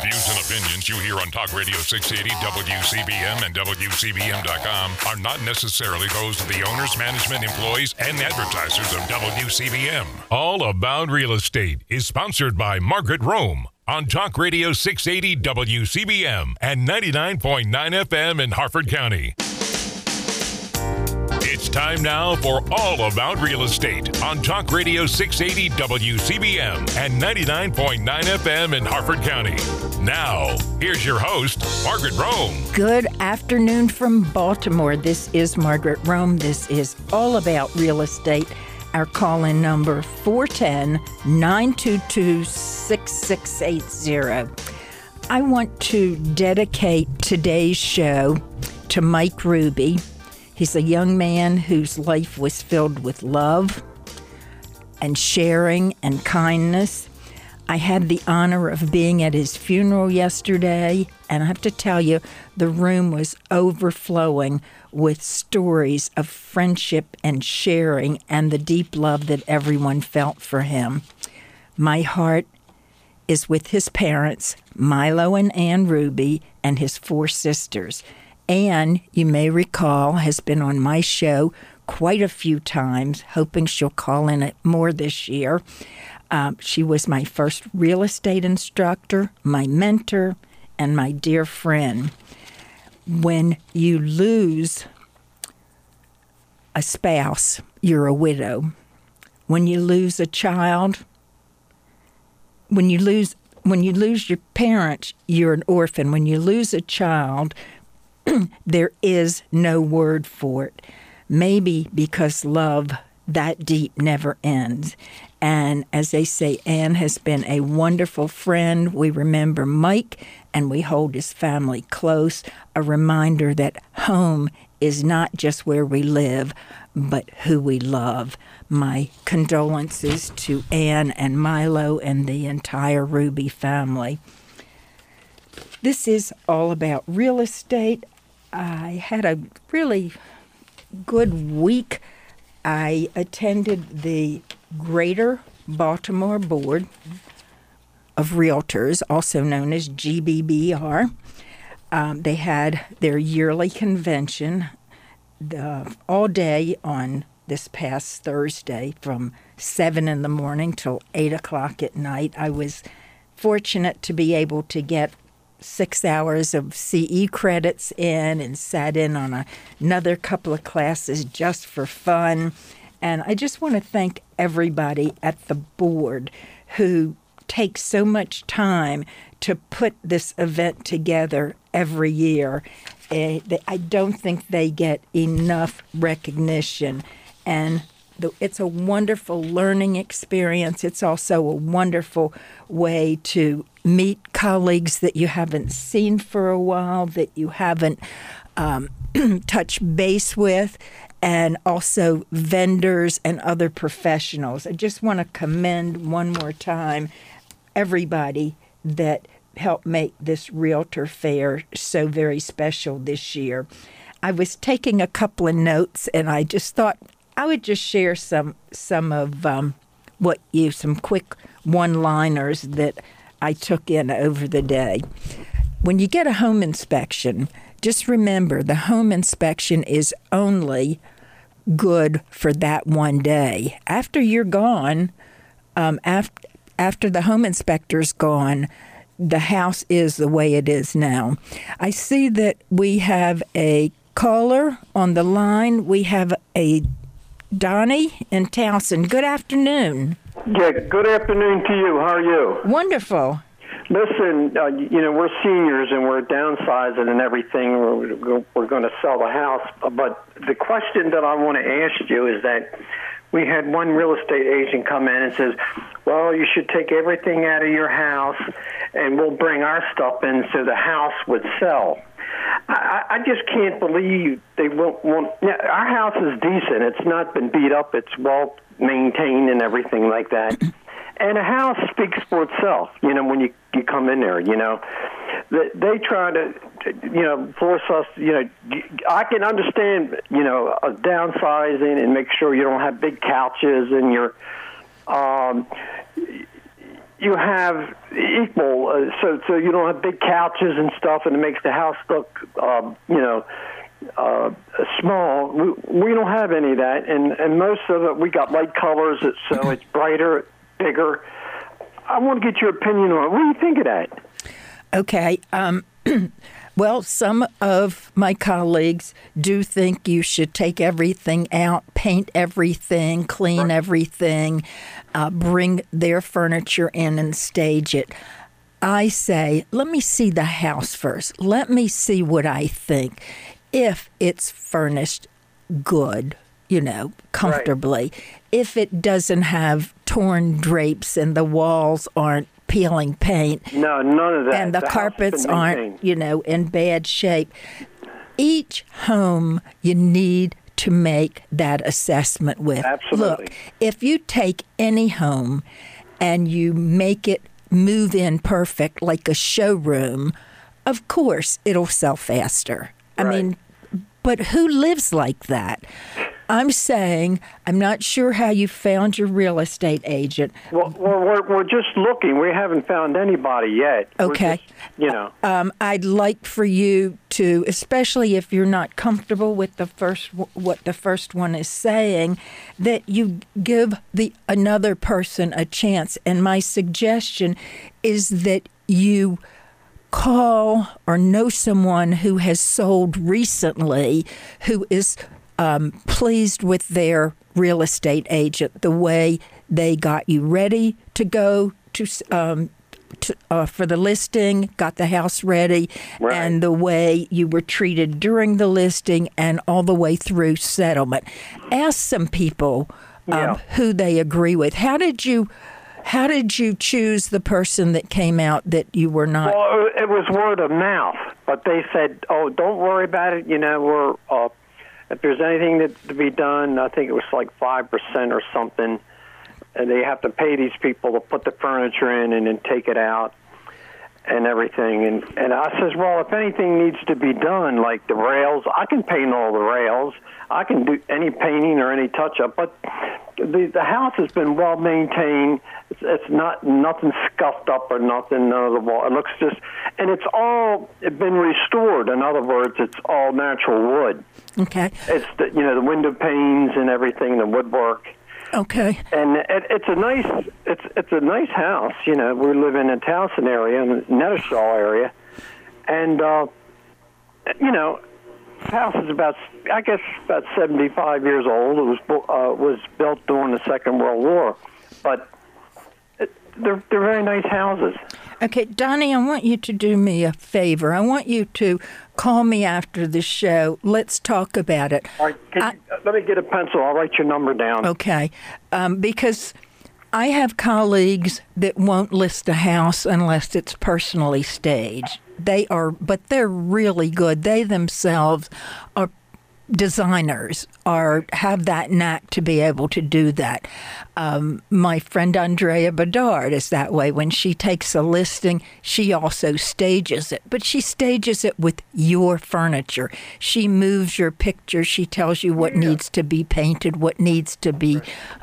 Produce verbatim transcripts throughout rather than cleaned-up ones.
views and opinions you hear on Talk Radio six eighty W C B M and W C B M dot com are not necessarily those of the owners, management, employees, and advertisers of W C B M. All About Real Estate is sponsored by Margaret Rome on Talk Radio six eighty W C B M and ninety-nine point nine F M in Harford County. It's time now for All About Real Estate on Talk Radio six eighty W C B M and ninety-nine point nine F M in Harford County. Now, here's your host, Margaret Rome. Good afternoon from Baltimore. This is Margaret Rome. This is All About Real Estate. Our call-in number, four one zero, nine two two, six six eight zero. I want to dedicate today's show to Mike Ruby. He's a young man whose life was filled with love and sharing and kindness. I had the honor of being at his funeral yesterday, and I have to tell you, the room was overflowing with stories of friendship and sharing and the deep love that everyone felt for him. My heart is with his parents, Milo and Ann Ruby, and his four sisters. Ann, you may recall, has been on my show quite a few times, hoping she'll call in it more this year. Uh, she was my first real estate instructor, my mentor, and my dear friend. When you lose a spouse, you're a widow. When you lose a child, when you lose when you lose your parents, you're an orphan. When you lose a child, there is no word for it. Maybe because love that deep never ends. And as they say, Ann has been a wonderful friend. We remember Mike and we hold his family close. A reminder that home is not just where we live, but who we love. My condolences to Ann and Milo and the entire Ruby family. This is all about real estate. I had a really good week. I attended the Greater Baltimore Board of Realtors, also known as G B B R. Um, they had their yearly convention the, all day on this past Thursday from seven in the morning till eight o'clock at night. I was fortunate to be able to get six hours of C E credits in and sat in on a, another couple of classes just for fun. And I just want to thank everybody at the board who takes so much time to put this event together every year. Uh, I don't think they get enough recognition. And the, it's a wonderful learning experience. It's also a wonderful way to meet colleagues that you haven't seen for a while, that you haven't um, touched base with, and also vendors and other professionals. I just want to commend one more time everybody that helped make this Realtor Fair so very special this year. I was taking a couple of notes, and I just thought I would just share some some of um, what you, some quick one-liners that I took in over the day. When you get a home inspection, just remember the home inspection is only good for that one day. After you're gone, um, after, after the home inspector's gone, the house is the way it is now. I see that we have a caller on the line. We have a Donnie in Towson. Good afternoon. Yeah, good afternoon to you. How are you? Wonderful. Listen, uh, you know, we're seniors and we're downsizing and everything. We're, we're going to sell the house. But the question that I want to ask you is that we had one real estate agent come in and says, well, you should take everything out of your house and we'll bring our stuff in so the house would sell. I, I just can't believe they won't want. Yeah, our house is decent. It's not been beat up. It's well maintained and everything like that. And a house speaks for itself, you know, when you, you come in there, you know. They, they try to, you know, force us, you know. I can understand, you know, uh, downsizing and make sure you don't have big couches and your, um, you have equal, uh, so so you don't have big couches and stuff, and it makes the house look, uh, you know, uh, small. We, we don't have any of that, and, and most of it, we got light colors, so it's brighter, bigger. I want to get your opinion on it. What do you think of that? Okay. Um, well, some of my colleagues do think you should take everything out, paint everything, clean right. everything, uh, bring their furniture in and stage it. I say, let me see the house first. Let me see what I think. If it's furnished good, you know, comfortably, right. if it doesn't have torn drapes and the walls aren't peeling paint. No, none of that. And the, the carpets aren't, you know, in bad shape. Each home you need to make that assessment with. Absolutely. Look, if you take any home and you make it move in perfect like a showroom, of course it'll sell faster. I right. mean, but who lives like that? I'm saying, I'm not sure how you found your real estate agent. Well, we're, we're just looking. We haven't found anybody yet. Okay. Just, you know. Um, I'd like for you to, especially if you're not comfortable with the first, what the first one is saying, that you give the another person a chance. And my suggestion is that you call or know someone who has sold recently who is Um, pleased with their real estate agent, the way they got you ready to go to, um, to uh, for the listing, got the house ready, right. and the way you were treated during the listing and all the way through settlement. Ask some people um, yeah. who they agree with. How did you How did you choose the person that came out that you were not? Well, it was word of mouth, but they said, "Oh, don't worry about it. You know, we're." Uh, If there's anything that to be done, I think it was like five percent or something, and they have to pay these people to put the furniture in and then take it out and everything. And, and I says, well, if anything needs to be done, like the rails, I can paint all the rails. I can do any painting or any touch-up, but the the house has been well maintained. It's, it's not nothing scuffed up or nothing. None of the wall. It looks just, and it's all been restored. In other words, it's all natural wood. Okay. It's the, you know, the window panes and everything, the woodwork. Okay. And it, it's a nice it's it's a nice house. You know, we live in a Towson area, in the Nettoshaw area, and uh, you know, the house is about I guess about seventy-five years old. It was uh, was built during the Second World War, but it, they're they're very nice houses. Okay, Donnie, I want you to do me a favor. I want you to call me after the show. Let's talk about it. All right, can I, you, uh, let me get a pencil. I'll write your number down. Okay, um, because I have colleagues that won't list a house unless it's personally staged. They are, but they're really good. They themselves are designers or have that knack to be able to do that. Um, my friend Andrea Bedard is that way. When she takes a listing, she also stages it, but she stages it with your furniture. She moves your picture. She tells you what yeah. needs to be painted, what needs to be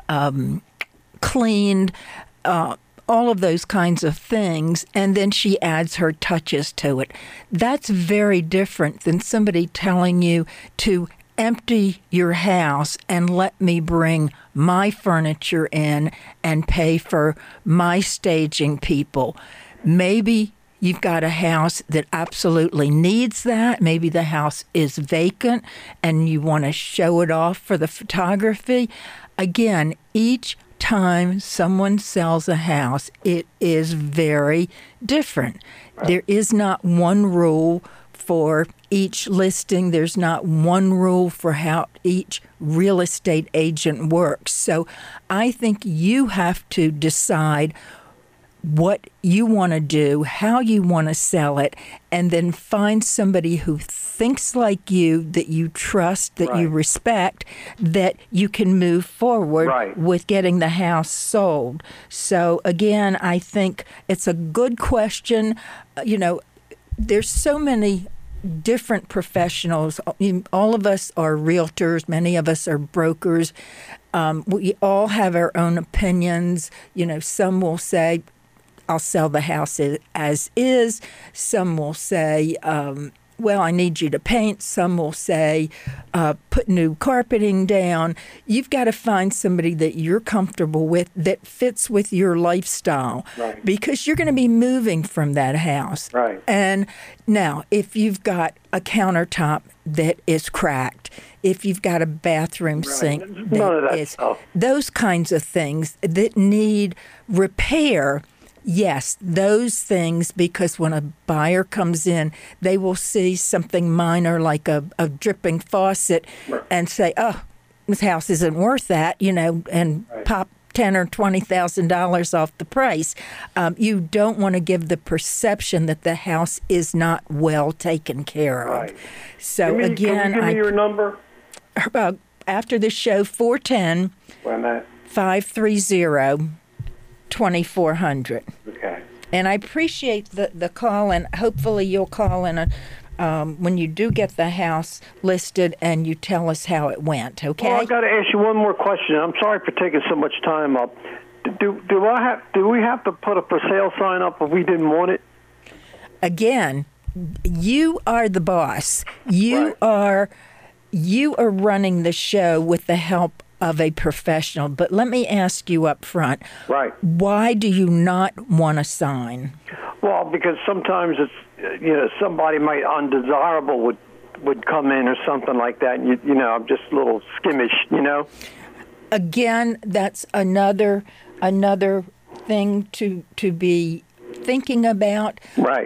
um, cleaned, uh, all of those kinds of things, and then she adds her touches to it. That's very different than somebody telling you to empty your house and let me bring my furniture in and pay for my staging people. Maybe you've got a house that absolutely needs that. Maybe the house is vacant and you want to show it off for the photography. Again, each time someone sells a house, it is very different. Right. There is not one rule for each listing. There's not one rule for how each real estate agent works. So I think you have to decide what you want to do, how you want to sell it, and then find somebody who thinks like you, that you trust, that right. you respect, that you can move forward right. with getting the house sold. So again, I think it's a good question. You know, there's so many different professionals. All of us are realtors. Many of us are brokers. Um, we all have our own opinions. You know, some will say, I'll sell the house as is. Some will say, um, well, I need you to paint. Some will say, uh, put new carpeting down. You've got to find somebody that you're comfortable with that fits with your lifestyle. Right. Because you're going to be moving from that house. Right. And now, if you've got a countertop that is cracked, if you've got a bathroom Right. sink None that of that is, stuff. those kinds of things that need repair, yes, those things, because when a buyer comes in, they will see something minor like a, a dripping faucet Right. and say, oh, this house isn't worth that, you know, and Right. pop ten or twenty thousand dollars off the price. Um, you don't want to give the perception that the house is not well taken care of. Right. So Give me- again, can you give me I your number? uh, after the show, four one zero, Wait a minute. five three zero, two four zero zero. Okay. And I appreciate the, the call, and hopefully you'll call in a, um, when you do get the house listed and you tell us how it went, okay? Well, I got to ask you one more question. I'm sorry for taking so much time up. Do do I have do we have to put a for sale sign up if we didn't want it? Again, you are the boss. You Right. are you are running the show with the help of a professional. But let me ask you up front. Right. Why do you not want a sign? Well, because sometimes it's uh, you know somebody might undesirable would would come in or something like that. And you you know I'm just a little skimmish, you know. Again, that's another another thing to to be thinking about. Right.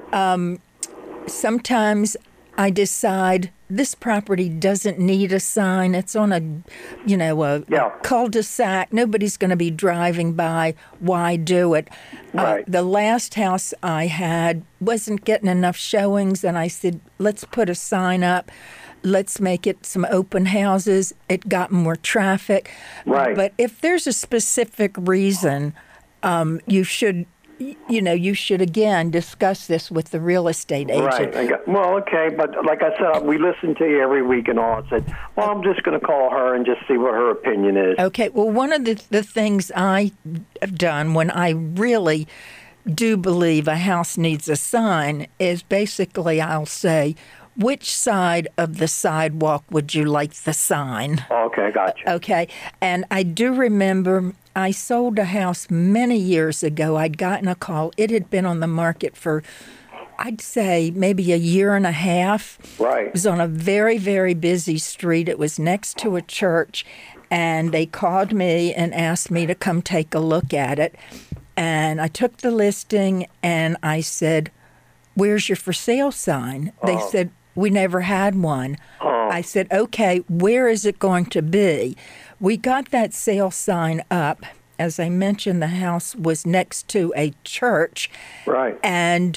Sometimes I decide this property doesn't need a sign. It's on a, you know, a, Yeah. a cul-de-sac. Nobody's going to be driving by. Why do it? Right. Uh, the last house I had wasn't getting enough showings, and I said, let's put a sign up. Let's make it some open houses. It got more traffic. Right. But if there's a specific reason, um, you should, you know, you should again discuss this with the real estate agent. Right. I got, well, okay, but like I said, we listen to you every week and all. I said, well, I'm just going to call her and just see what her opinion is. Okay. Well, one of the, the things I have done when I really do believe a house needs a sign is basically I'll say, which side of the sidewalk would you like the sign? Okay, gotcha. Okay. And I do remember I sold a house many years ago. I'd gotten a call. It had been on the market for, I'd say, maybe a year and a half. Right. It was on a very, very busy street. It was next to a church. And they called me and asked me to come take a look at it. And I took the listing and I said, where's your for sale sign? They Oh. said, we never had one. Oh. I said, okay, where is it going to be? We got that sale sign up. As I mentioned, the house was next to a church. Right. And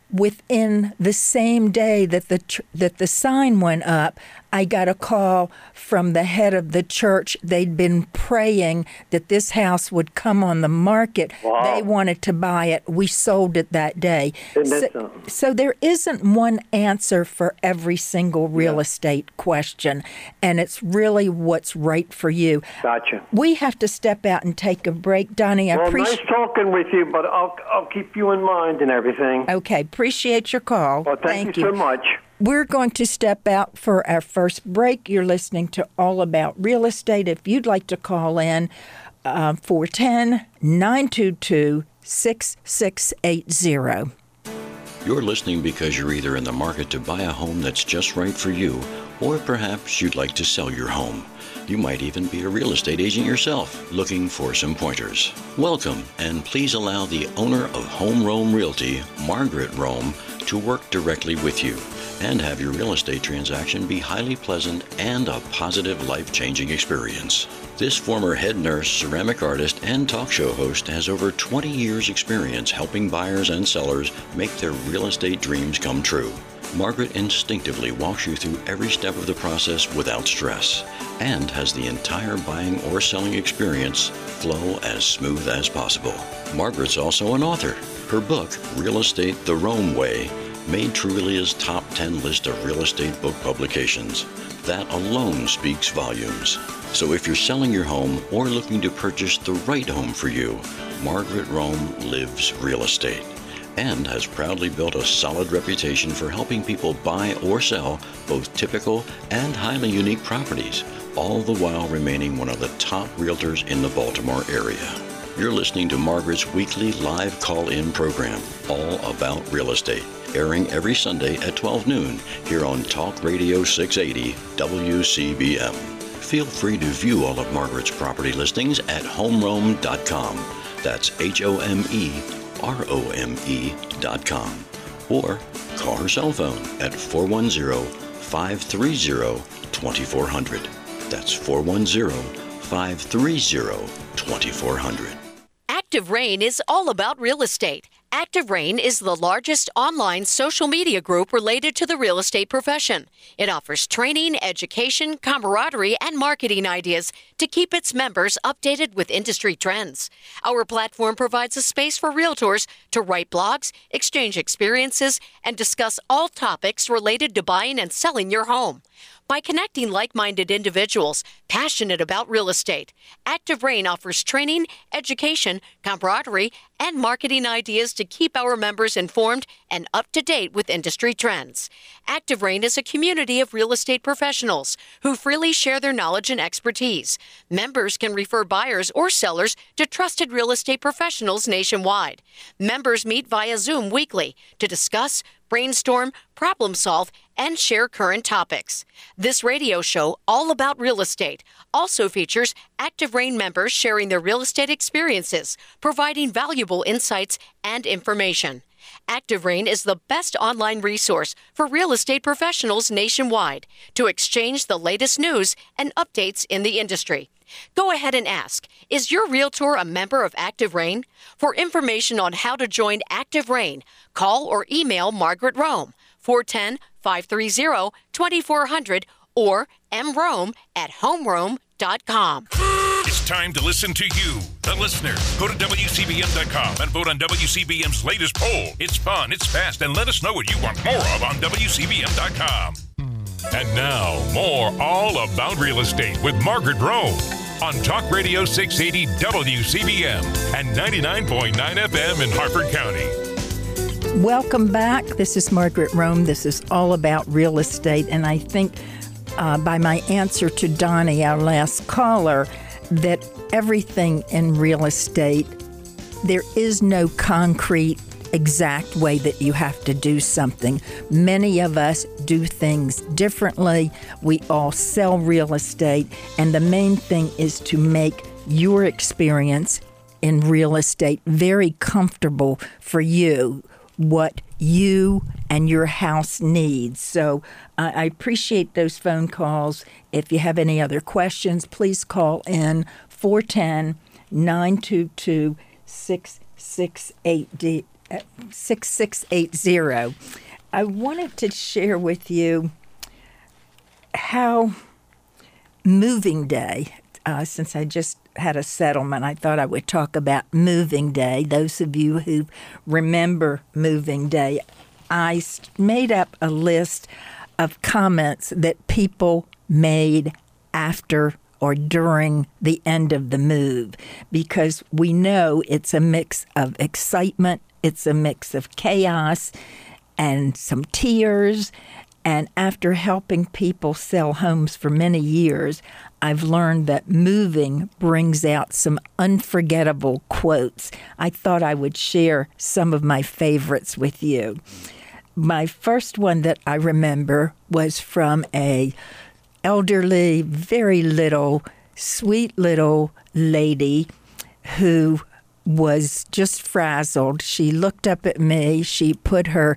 within the same day that the ch- that the sign went up, I got a call from the head of the church. They'd been praying that this house would come on the market. Wow. They wanted to buy it. We sold it that day. Isn't that So, something? so there isn't one answer for every single real estate question, and it's really what's right for you. Gotcha. We have to step out and take a break. Donnie, I Well, appreciate nice talking with you, but I'll I'll keep you in mind and everything. Okay, appreciate your call. Well, thank, you so much. We're going to step out for our first break. You're listening to All About Real Estate. If you'd like to call in, uh, four one zero, nine two two, six six eight zero. You're listening because you're either in the market to buy a home that's just right for you, or perhaps you'd like to sell your home. You might even be a real estate agent yourself, looking for some pointers. Welcome, and please allow the owner of Home Rome Realty, Margaret Rome, to work directly with you and have your real estate transaction be highly pleasant and a positive, life-changing experience. This former head nurse, ceramic artist, and talk show host has over twenty years' experience helping buyers and sellers make their real estate dreams come true. Margaret instinctively walks you through every step of the process without stress and has the entire buying or selling experience flow as smooth as possible. Margaret's also an author. Her book, Real Estate the Rome Way, made Trulia's top ten list of real estate book publications. That alone speaks volumes. So if you're selling your home or looking to purchase the right home for you, Margaret Rome lives real estate and has proudly built a solid reputation for helping people buy or sell both typical and highly unique properties, all the while remaining one of the top realtors in the Baltimore area. You're listening to Margaret's weekly live call-in program, All About Real Estate, airing every Sunday at twelve noon here on Talk Radio six eighty W C B M. Feel free to view all of Margaret's property listings at home rome dot com. That's H O M E R O M E dot com. Or call her cell phone at four one zero, five three zero, two four zero zero. That's four one zero, five three zero, two four zero zero. Active Rain is all about real estate. Active Rain is the largest online social media group related to the real estate profession. It offers training, education, camaraderie, and marketing ideas to keep its members updated with industry trends. Our platform provides a space for realtors to write blogs, exchange experiences, and discuss all topics related to buying and selling your home. By connecting like-minded individuals passionate about real estate, Active Rain offers training, education, camaraderie, and marketing ideas to keep our members informed and up-to-date with industry trends. Active Rain is a community of real estate professionals who freely share their knowledge and expertise. Members can refer buyers or sellers to trusted real estate professionals nationwide. Members meet via Zoom weekly to discuss, brainstorm, problem solve, and share current topics. This radio show, All About Real Estate, also features Active Rain members sharing their real estate experiences, providing valuable insights and information. Active Rain is the best online resource for real estate professionals nationwide to exchange the latest news and updates in the industry. Go ahead and ask, is your realtor a member of Active Rain? For information on how to join Active Rain, call or email Margaret Rome, four one zero, five three zero, two four zero zero or m rome at home rome dot com. It's time to listen to you, the listener. Go to W C B M dot com and vote on W C B M's latest poll. It's fun, it's fast, and let us know what you want more of on W C B M dot com. And now, more All About Real Estate with Margaret Rome on Talk Radio six eighty W C B M and ninety-nine point nine F M in Harford County. Welcome back. This is Margaret Rome. This is All About Real Estate. And I think uh, by my answer to Donnie, our last caller, that everything in real estate, there is no concrete exact way that you have to do something. Many of us do things differently. We all sell real estate, and the main thing is to make your experience in real estate very comfortable for you, what you and your house needs. So uh, I appreciate those phone calls. If you have any other questions, please call in four one zero, nine two two, six six eight zero. I wanted to share with you how moving day, uh, since I just had a settlement, I thought I would talk about moving day. Those of you who remember moving day, I made up a list of comments that people made after or during the end of the move, because we know it's a mix of excitement, it's a mix of chaos and some tears. And after helping people sell homes for many years, I've learned that moving brings out some unforgettable quotes. I thought I would share some of my favorites with you. My first one that I remember was from a elderly, very little, sweet little lady who was just frazzled. She looked up at me. She put her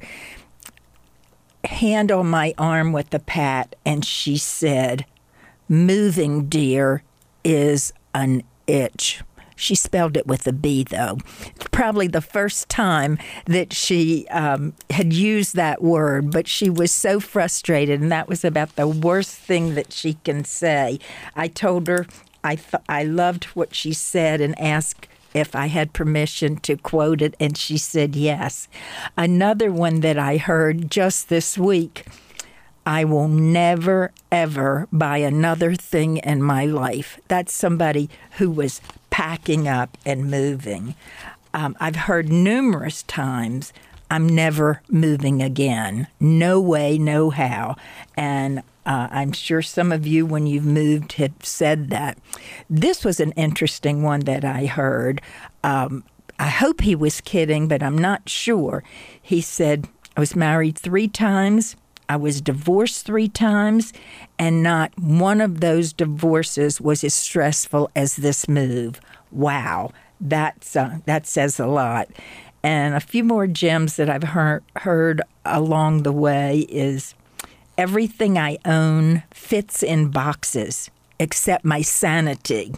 hand on my arm with a pat, and she said, "Moving, dear, is an itch." She spelled it with a B, though. It's probably the first time that she um, had used that word, but she was so frustrated, and that was about the worst thing that she can say. I told her I th- I loved what she said and asked if I had permission to quote it, and she said yes. Another one that I heard just this week, I will never, ever buy another thing in my life. That's somebody who was packing up and moving. Um, I've heard numerous times, I'm never moving again. No way, no how. And uh, I'm sure some of you, when you've moved, have said that. This was an interesting one that I heard. Um, I hope he was kidding, but I'm not sure. He said, I was married three times. I was divorced three times, and not one of those divorces was as stressful as this move. Wow, that's uh, that says a lot. And a few more gems that I've heard, heard along the way is everything I own fits in boxes except my sanity.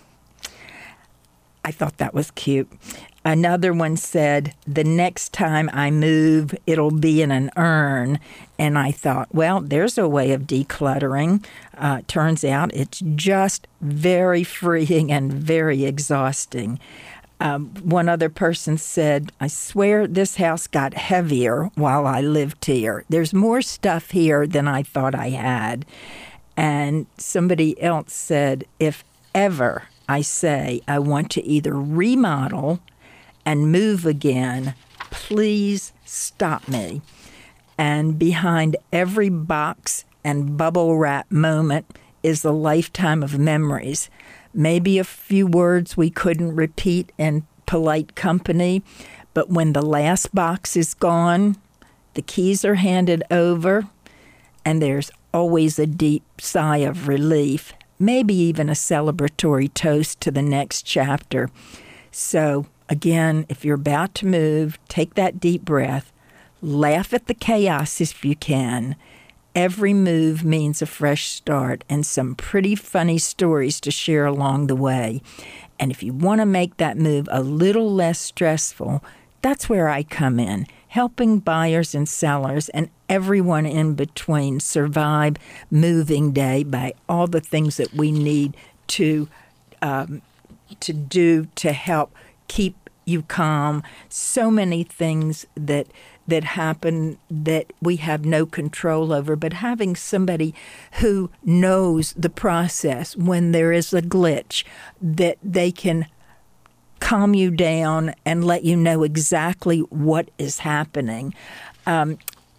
I thought that was cute. Another one said, the next time I move, it'll be in an urn. And I thought, well, there's a way of decluttering. Uh, turns out it's just very freeing and very exhausting. Um, one other person said, I swear this house got heavier while I lived here. There's more stuff here than I thought I had. And somebody else said, if ever I say I want to either remodel and move again, please stop me. And behind every box and bubble wrap moment is a lifetime of memories. Maybe a few words we couldn't repeat in polite company, but when the last box is gone, the keys are handed over, and there's always a deep sigh of relief, maybe even a celebratory toast to the next chapter. So, again, if you're about to move, take that deep breath, laugh at the chaos if you can. Every move means a fresh start and some pretty funny stories to share along the way. And if you want to make that move a little less stressful, that's where I come in, helping buyers and sellers and everyone in between survive moving day by all the things that we need to um, to do to help keep you calm. So many things that that happen that we have no control over, but having somebody who knows the process when there is a glitch, that they can calm you down and let you know exactly what is happening. Um,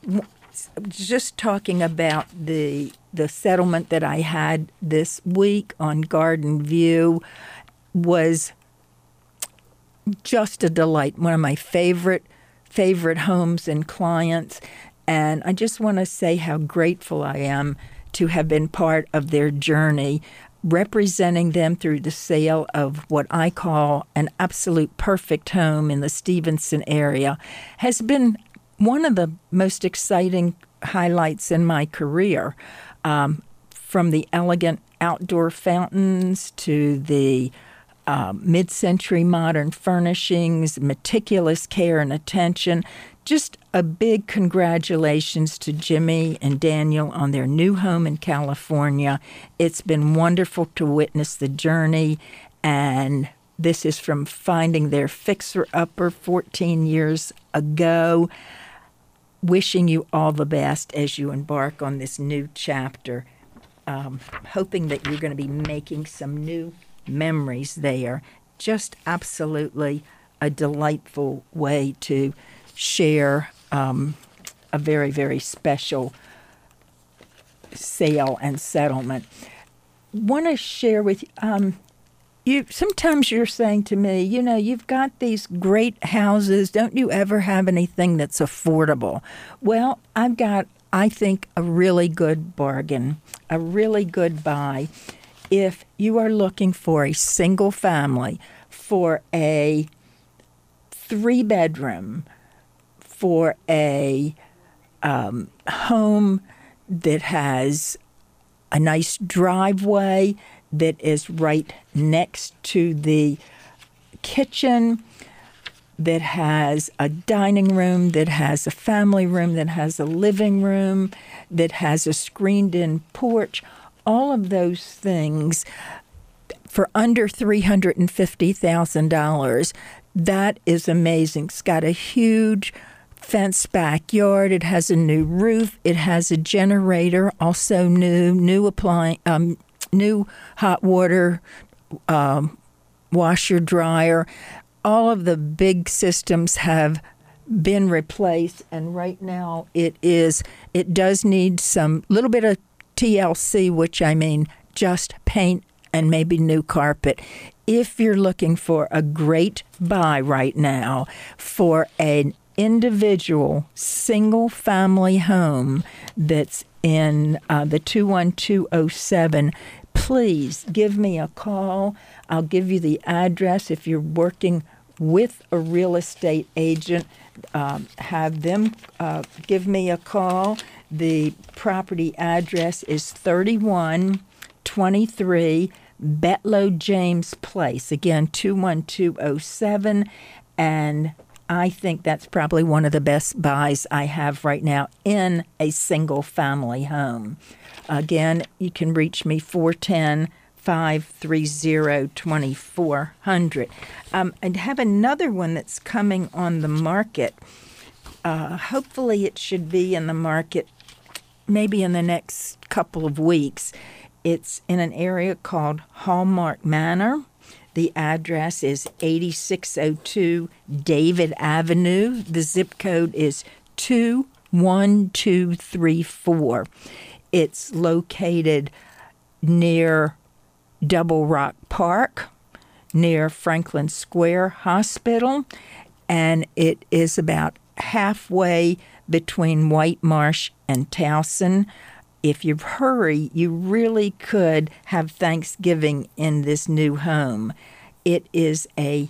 just talking about the the settlement that I had this week on Garden View was just a delight. One of my favorite favorite homes and clients. And I just want to say how grateful I am to have been part of their journey, representing them through the sale of what I call an absolute perfect home in the Stevenson area has been one of the most exciting highlights in my career. Um, from the elegant outdoor fountains to the Uh, mid-century modern furnishings, meticulous care and attention. Just a big congratulations to Jimmy and Daniel on their new home in California. It's been wonderful to witness the journey, and this is from finding their fixer-upper fourteen years ago. Wishing you all the best as you embark on this new chapter. Um, hoping that you're going to be making some new memories there. Just absolutely a delightful way to share um, a very, very special sale and settlement. Want to share with um, you, sometimes you're saying to me, you know, you've got these great houses. Don't you ever have anything that's affordable? Well, I've got, I think, a really good bargain, a really good buy. If you are looking for a single family, for a three-bedroom, for a um, home that has a nice driveway that is right next to the kitchen, that has a dining room, that has a family room, that has a living room, that has a screened-in porch, all of those things for under three hundred fifty thousand dollars. That is amazing. It's got a huge fenced backyard. It has a new roof. It has a generator, also new, new applying, um, new hot water um, washer, dryer. All of the big systems have been replaced, and right now it is. It does need some little bit of T L C, which I mean just paint and maybe new carpet. If you're looking for a great buy right now for an individual single-family home that's in uh, the two one two oh seven, please give me a call. I'll give you the address. If you're working with a real estate agent, um, have them uh, give me a call. The property address is thirty-one twenty-three Betlow James Place. Again, two one two oh seven. And I think that's probably one of the best buys I have right now in a single family home. Again, you can reach me four one zero, five three zero, two four zero zero. Um, I have another one that's coming on the market. Uh, hopefully it should be in the market maybe in the next couple of weeks. It's in an area called Hallmark Manor. The address is eighty-six oh two David Avenue. The zip code is two one two three four. It's located near Double Rock Park, near Franklin Square Hospital, and it is about halfway between White Marsh and Towson. If you hurry, you really could have Thanksgiving in this new home. It is a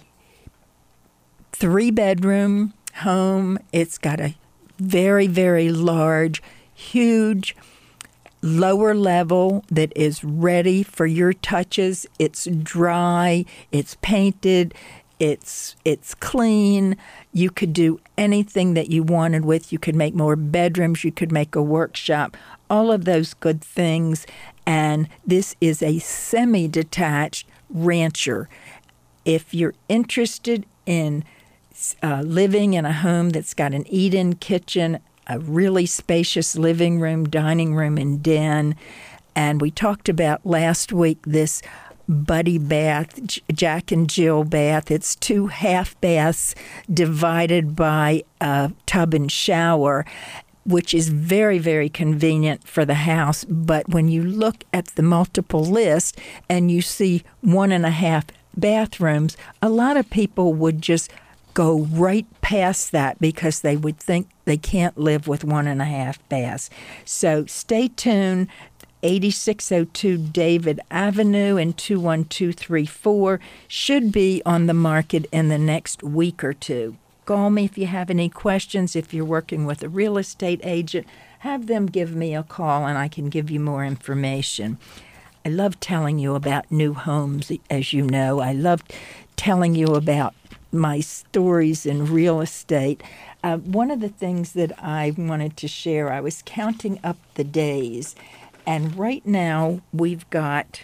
three-bedroom home. It's got a very, very large, huge lower level that is ready for your touches. It's dry. It's painted. It's it's clean. You could do anything that you wanted with. You could make more bedrooms. You could make a workshop. All of those good things. And this is a semi-detached rancher. If you're interested in uh, living in a home that's got an eat-in kitchen, a really spacious living room, dining room, and den, and we talked about last week this Buddy bath, Jack and Jill bath. It's two half baths divided by a tub and shower, which is very, very convenient for the house. But when you look at the multiple list and you see one and a half bathrooms, a lot of people would just go right past that because they would think they can't live with one and a half baths. So stay tuned. eighty-six oh two David Avenue and two one two three four should be on the market in the next week or two. Call me if you have any questions. If you're working with a real estate agent, have them give me a call and I can give you more information. I love telling you about new homes, as you know. I love telling you about my stories in real estate. Uh, one of the things that I wanted to share, I was counting up the days. And right now, we've got,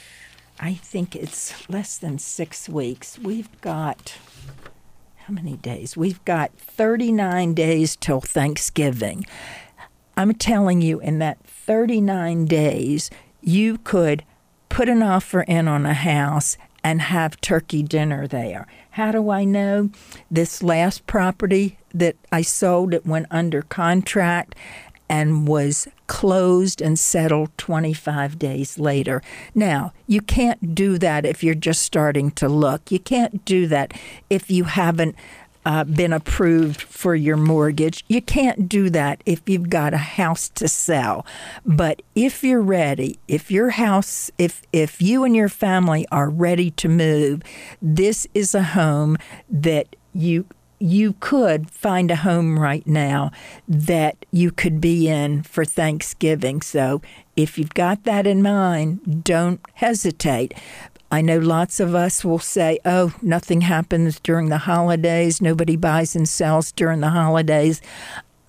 I think it's less than six weeks. We've got, how many days? We've got thirty-nine days till Thanksgiving. I'm telling you, in that thirty-nine days, you could put an offer in on a house and have turkey dinner there. How do I know? This last property that I sold, it went under contract and was closed and settled twenty-five days later. Now, you can't do that if you're just starting to look. You can't do that if you haven't uh, been approved for your mortgage. You can't do that if you've got a house to sell. But if you're ready, if your house, if if you and your family are ready to move, this is a home that you you could find a home right now that you could be in for Thanksgiving. So if you've got that in mind, don't hesitate. I know lots of us will say, oh, nothing happens during the holidays. Nobody buys and sells during the holidays.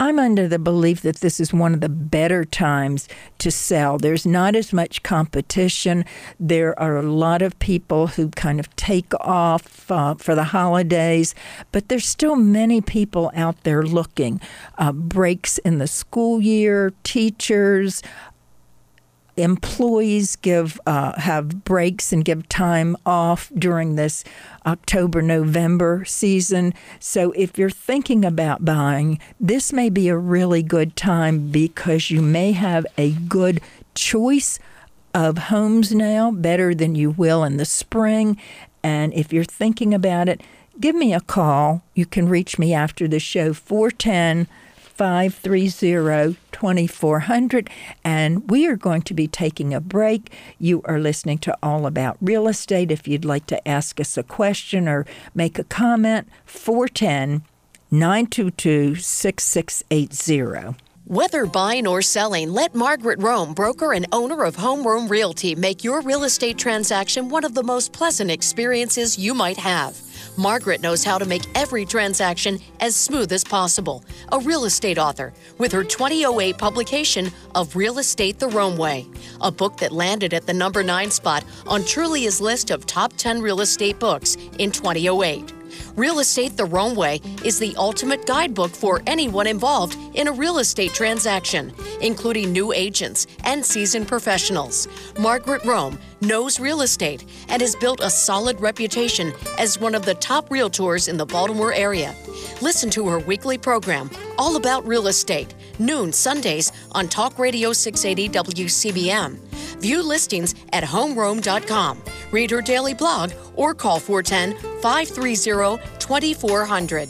I'm under the belief that this is one of the better times to sell. There's not as much competition. There are a lot of people who kind of take off uh, for the holidays, but there's still many people out there looking. Uh, breaks in the school year, teachers, employees give uh, have breaks and give time off during this October, November season. So if you're thinking about buying, this may be a really good time because you may have a good choice of homes now, better than you will in the spring. And if you're thinking about it, give me a call. You can reach me after the show, four one zero, five three zero, two four zero zero, and we are going to be taking a break. You are listening to All About Real Estate. If you'd like to ask us a question or make a comment, four one zero, nine two two, six six eight zero. Whether buying or selling, let Margaret Rome, broker and owner of Home Rome Realty, make your real estate transaction one of the most pleasant experiences you might have. Margaret knows how to make every transaction as smooth as possible. A real estate author with her twenty oh eight publication of Real Estate the Rome Way, a book that landed at the number nine spot on Trulia's list of top ten real estate books in twenty oh eight. Real Estate the Rome Way is the ultimate guidebook for anyone involved in a real estate transaction, including new agents and seasoned professionals. Margaret Rome knows real estate and has built a solid reputation as one of the top realtors in the Baltimore area. Listen to her weekly program, All About Real Estate, noon Sundays on Talk Radio six eighty W C B M. View listings at home rome dot com. Read her daily blog or call four one zero, five three zero, two four zero zero.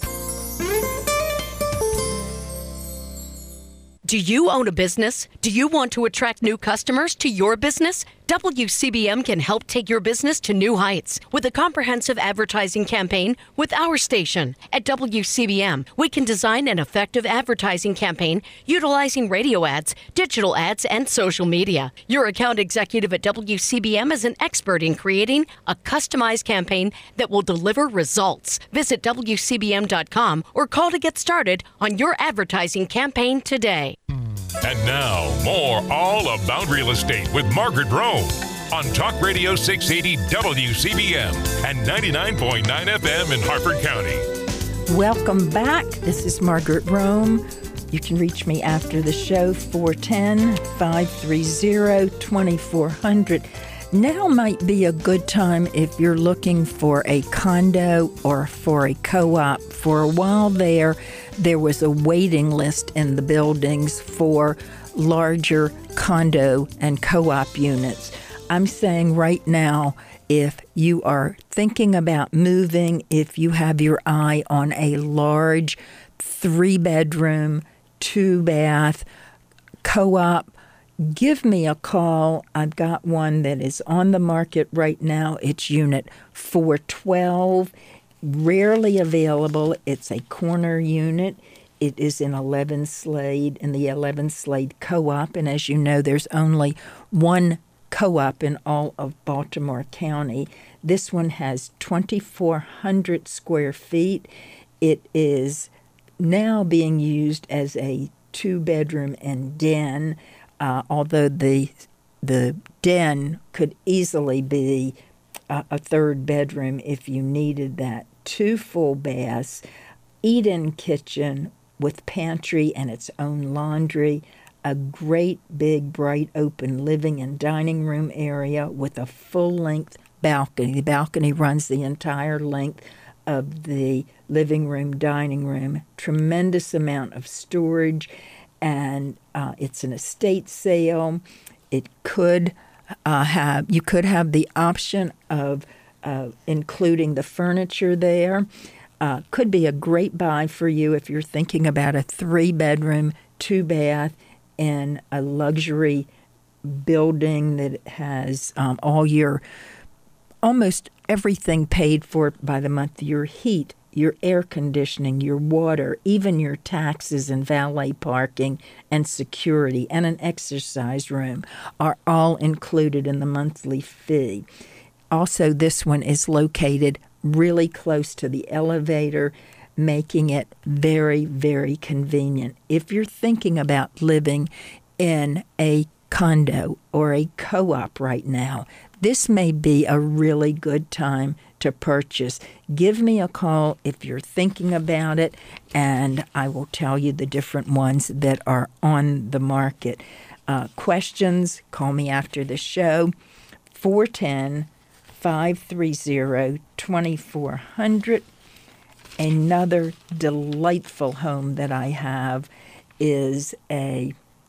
Do you own a business? Do you want to attract new customers to your business? W C B M can help take your business to new heights with a comprehensive advertising campaign with our station. At W C B M, we can design an effective advertising campaign utilizing radio ads, digital ads, and social media. Your account executive at W C B M is an expert in creating a customized campaign that will deliver results. Visit W C B M dot com or call to get started on your advertising campaign today. And now, more All About Real Estate with Margaret Rome on Talk Radio six eighty W C B M and ninety-nine point nine F M in Harford County. Welcome back. This is Margaret Rome. You can reach me after the show, four one zero, five three zero, two four zero zero. Now might be a good time if you're looking for a condo or for a co-op. For a while there, there was a waiting list in the buildings for larger condo and co-op units. I'm saying right now, if you are thinking about moving, if you have your eye on a large three-bedroom, two-bath co-op, give me a call. I've got one that is on the market right now. It's unit four twelve, rarely available. It's a corner unit. It is in eleven Slade, in the eleven Slade Co-op. And as you know, there's only one co-op in all of Baltimore County. This one has twenty-four hundred square feet. It is now being used as a two-bedroom and den. Uh, although the the den could easily be a, a third bedroom if you needed that. Two full baths, eat-in kitchen with pantry and its own laundry, a great big bright open living and dining room area with a full-length balcony. The balcony runs the entire length of the living room, dining room, tremendous amount of storage. And uh, it's an estate sale. It could uh, have, you could have the option of uh, including the furniture there. Uh, could be a great buy for you if you're thinking about a three-bedroom, two-bath in a luxury building that has um, all your, almost everything paid for by the month. Your heat, your air conditioning, your water, even your taxes and valet parking and security and an exercise room are all included in the monthly fee. Also, this one is located really close to the elevator. making it very, very convenient. If you're thinking about living in a condo or a co-op right now, this may be a really good time to purchase. Give me a call if you're thinking about it, and I will tell you the different ones that are on the market. Uh, questions, call me after the show, four one zero, five three zero, two four zero zero. Another delightful home that I have is a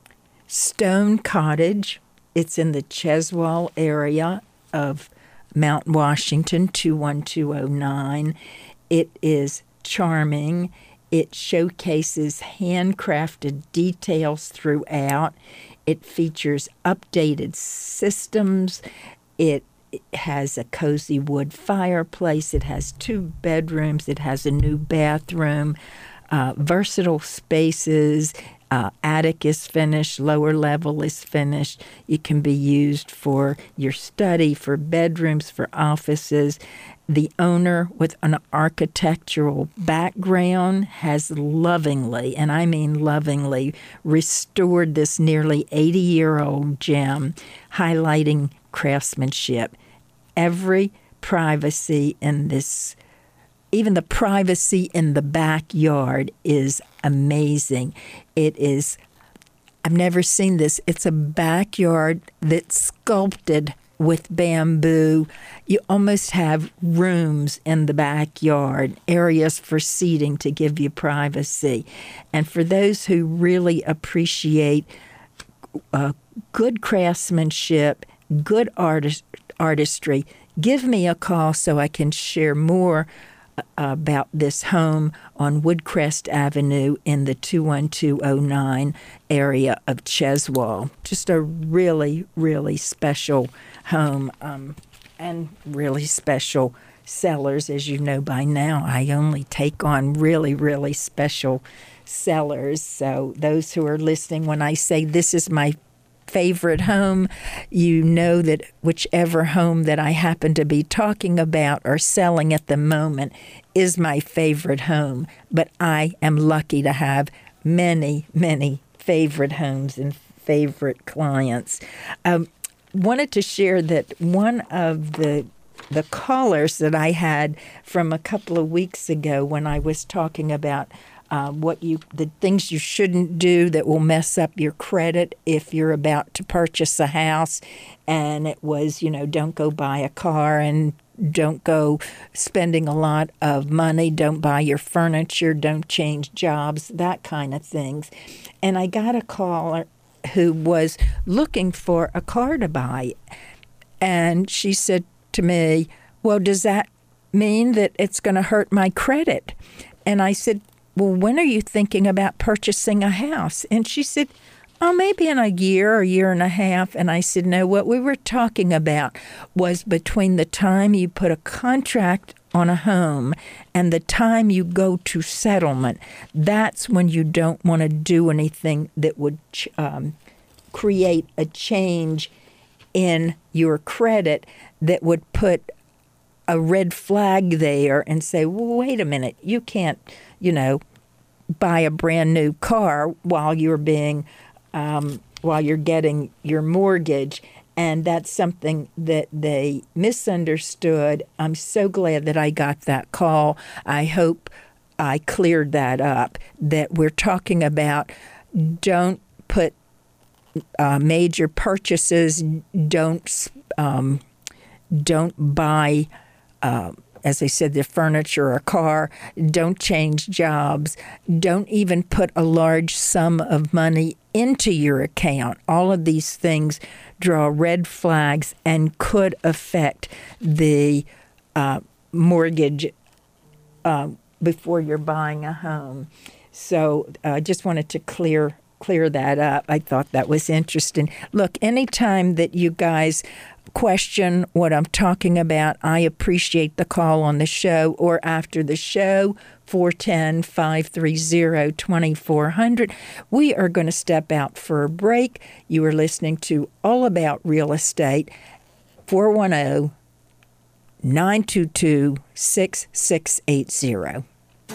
stone cottage. It's in the Cheswall area of Mount Washington, two one two oh nine. It is charming. It showcases handcrafted details throughout. It features updated systems. It has a cozy wood fireplace. It has two bedrooms. It has a new bathroom, uh, versatile spaces. Uh, attic is finished. Lower level is finished. It can be used for your study, for bedrooms, for offices. The owner, with an architectural background, has lovingly, and I mean lovingly, restored this nearly eighty-year-old gem, highlighting craftsmanship. Every privacy in this, even the privacy in the backyard, is amazing. It is, I've never seen this. It's a backyard that's sculpted with bamboo. You almost have rooms in the backyard, areas for seating to give you privacy. And for those who really appreciate uh, good craftsmanship, good artist, artistry, give me a call so I can share more about this home on Woodcrest Avenue in the two one two oh nine area of Cheswall. Just a really, really special home, um, and really special sellers. As you know by now, I only take on really, really special sellers. So those who are listening, when I say this is my favorite home, you know that whichever home that I happen to be talking about or selling at the moment is my favorite home. But I am lucky to have many, many favorite homes and favorite clients. Um, wanted to share that one of the the callers that I had from a couple of weeks ago when I was talking about Uh, what you, the things you shouldn't do that will mess up your credit if you're about to purchase a house. And it was, you know, don't go buy a car and don't go spending a lot of money. Don't buy your furniture. Don't change jobs, that kind of things. And I got a caller who was looking for a car to buy. And she said to me, well, does that mean that it's going to hurt my credit? And I said, well, when are you thinking about purchasing a house? And she said, oh, maybe in a year or year and a half. And I said, no, what we were talking about was between the time you put a contract on a home and the time you go to settlement. That's when you don't want to do anything that would um, create a change in your credit that would put a red flag there and say, well, wait a minute, you can't, you know, buy a brand new car while you're being, um, while you're getting your mortgage. And that's something that they misunderstood. I'm so glad that I got that call. I hope I cleared that up, that we're talking about don't put uh, major purchases, don't, um, don't buy Uh, as I said, the furniture or car, don't change jobs, don't even put a large sum of money into your account. All of these things draw red flags and could affect the uh, mortgage uh, before you're buying a home. So I uh, just wanted to clear clear that up. I thought that was interesting. Look, anytime that you guys question what I'm talking about, I appreciate the call on the show or after the show, four one zero, five three zero, two four zero zero. We are going to step out for a break. You are listening to All About Real Estate, four one zero, nine two two, six six eight zero.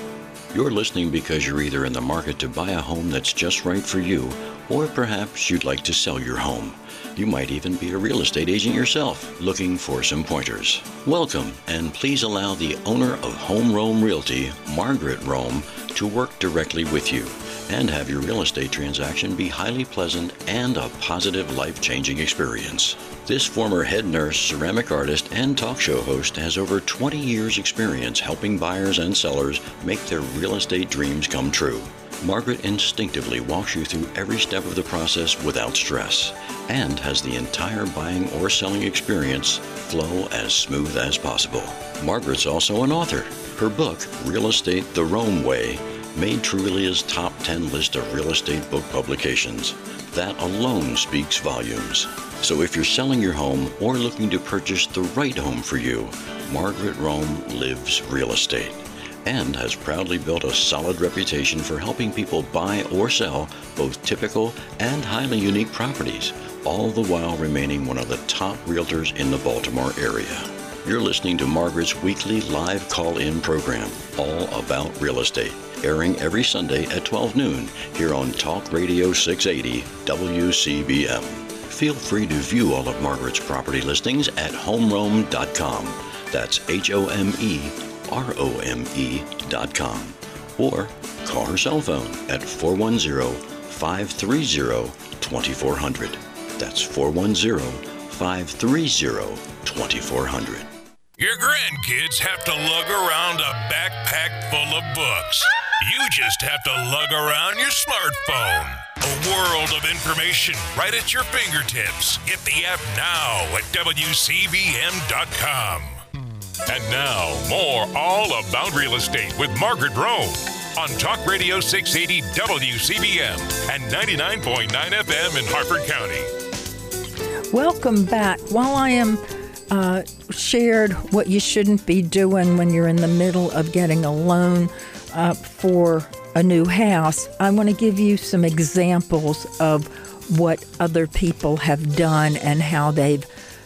You're listening because you're either in the market to buy a home that's just right for you, or perhaps you'd like to sell your home. You might even be a real estate agent yourself, looking for some pointers. Welcome, and please allow the owner of Home Rome Realty, Margaret Rome, to work directly with you and have your real estate transaction be highly pleasant and a positive, life-changing experience. This former head nurse, ceramic artist, and talk show host has over twenty years experience helping buyers and sellers make their real estate dreams come true. Margaret instinctively walks you through every step of the process without stress and has the entire buying or selling experience flow as smooth as possible. Margaret's also an author. Her book, Real Estate the Rome Way, made Trulia's top ten list of real estate book publications. That alone speaks volumes. So if you're selling your home or looking to purchase the right home for you, Margaret Rome lives real estate and has proudly built a solid reputation for helping people buy or sell both typical and highly unique properties, all the while remaining one of the top realtors in the Baltimore area. You're listening to Margaret's weekly live call-in program, All About Real Estate, airing every Sunday at twelve noon here on Talk Radio six eighty W C B M. Feel free to view all of Margaret's property listings at home rome dot com. That's H O M E R O M E dot com. Or call her cell phone at four one zero, five three zero, two four zero zero. That's four one zero, five three zero, two four zero zero. Your grandkids have to lug around a backpack full of books. You just have to lug around your smartphone. A world of information right at your fingertips. Get the app now at W C B M dot com. And now, more All About Real Estate with Margaret Rome on Talk Radio six eighty W C B M and ninety-nine point nine F M in Harford County. Welcome back. While I am uh, shared what you shouldn't be doing when you're in the middle of getting a loan uh, for a new house, I want to give you some examples of what other people have done and how they've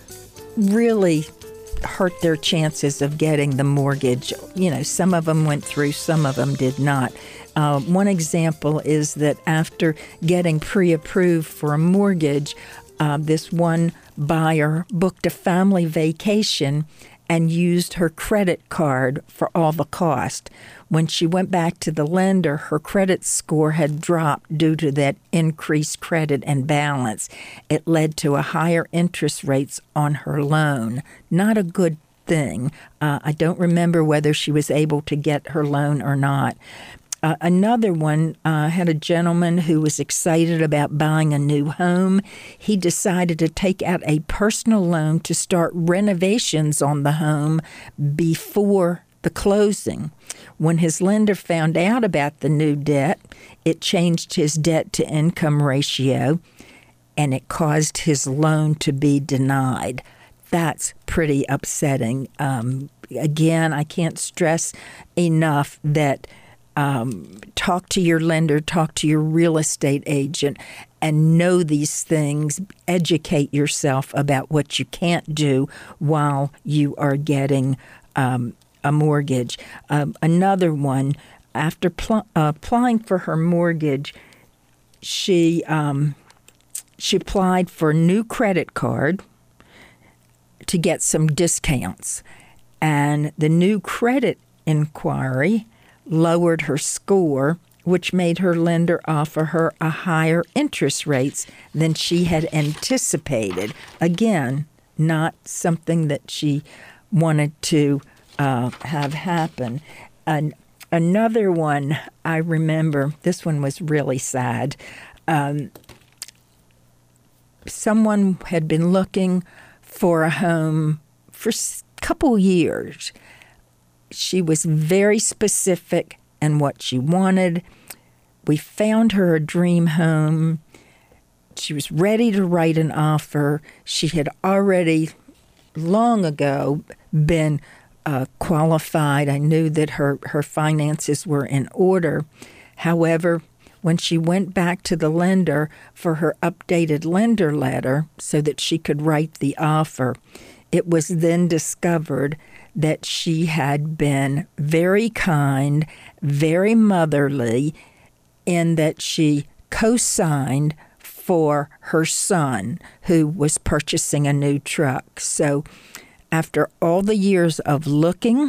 really hurt their chances of getting the mortgage. You know, some of them went through, some of them did not. Uh, one example is that after getting pre-approved for a mortgage, uh, this one buyer booked a family vacation and used her credit card for all the cost. When she went back to the lender, her credit score had dropped due to that increased credit and balance. It led to a higher interest rates on her loan. Not a good thing. Uh, I don't remember whether she was able to get her loan or not. Uh, another one uh, had a gentleman who was excited about buying a new home. He decided to take out a personal loan to start renovations on the home before the closing. When his lender found out about the new debt, it changed his debt-to-income ratio, and it caused his loan to be denied. That's pretty upsetting. Um, again, I can't stress enough that Um, talk to your lender, talk to your real estate agent, and know these things. Educate yourself about what you can't do while you are getting um, a mortgage. Um, another one, after pl- uh, applying for her mortgage, she um, she applied for a new credit card to get some discounts, and the new credit inquiry lowered her score, which made her lender offer her a higher interest rates than she had anticipated. Again, not something that she wanted to uh, have happen. An, another one I remember, this one was really sad. Um, someone had been looking for a home for a couple years. She was very specific in what she wanted. We found her a dream home. She was ready to write an offer. She had already long ago been uh, qualified. I knew that her, her finances were in order. However, when she went back to the lender for her updated lender letter so that she could write the offer, it was then discovered that she had been very kind, very motherly, in that she co-signed for her son who was purchasing a new truck. So after all the years of looking,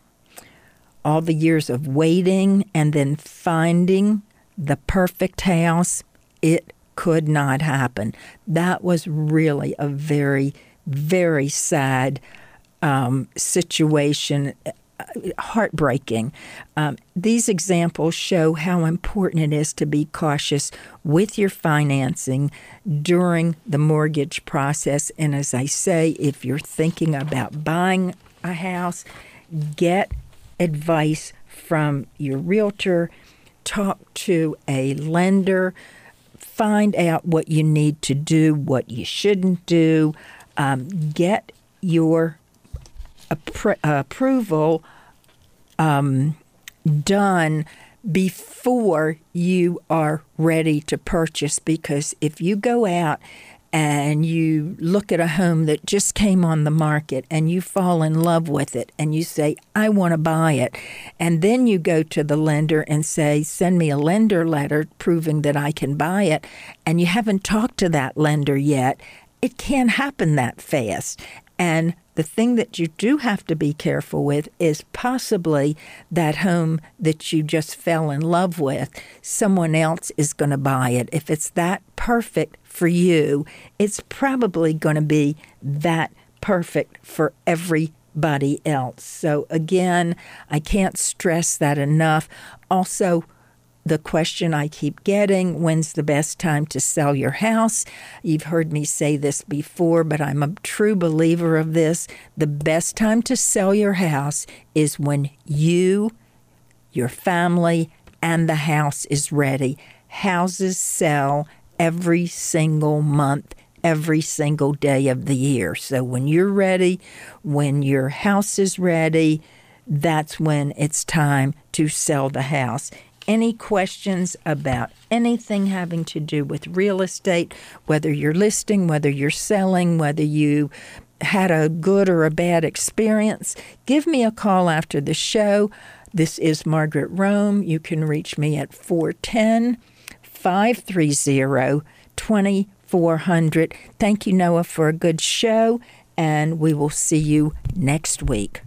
all the years of waiting, and then finding the perfect house, it could not happen. That was really a very, very sad um, situation, heartbreaking. Um, these examples show how important it is to be cautious with your financing during the mortgage process. And as I say, if you're thinking about buying a house, get advice from your realtor, talk to a lender, find out what you need to do, what you shouldn't do, um, get your appro- approval um, done before you are ready to purchase, because if you go out and you look at a home that just came on the market and you fall in love with it and you say, I want to buy it, and then you go to the lender and say, send me a lender letter proving that I can buy it, and you haven't talked to that lender yet, it can't happen that fast. And the thing that you do have to be careful with is possibly that home that you just fell in love with, someone else is going to buy it. If it's that perfect for you, it's probably going to be that perfect for everybody else. So again, I can't stress that enough. Also, the question I keep getting, when's the best time to sell your house? You've heard me say this before, but I'm a true believer of this. The best time to sell your house is when you, your family, and the house is ready. Houses sell every single month, every single day of the year. So when you're ready, when your house is ready, that's when it's time to sell the house. Any questions about anything having to do with real estate, whether you're listing, whether you're selling, whether you had a good or a bad experience, give me a call after the show. This is Margaret Rome. You can reach me at four one zero, five three zero, two four zero zero. Thank you, Noah, for a good show, and we will see you next week.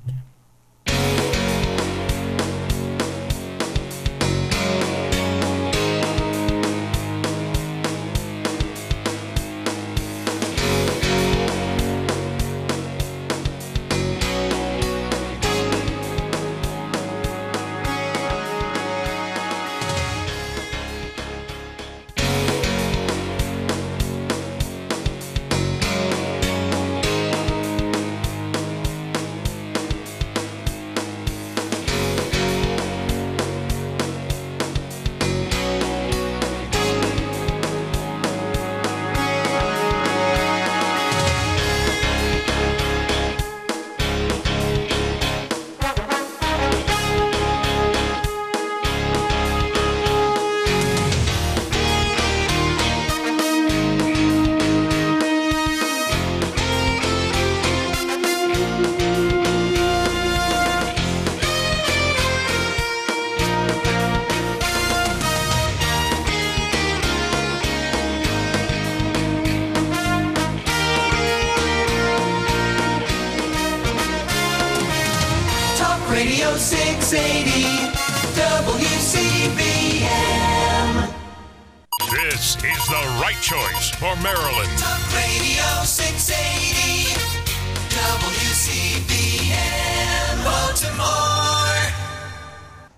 Radio six eighty W C B M. This is the right choice for Maryland. Talk Radio six eighty W C B M Baltimore.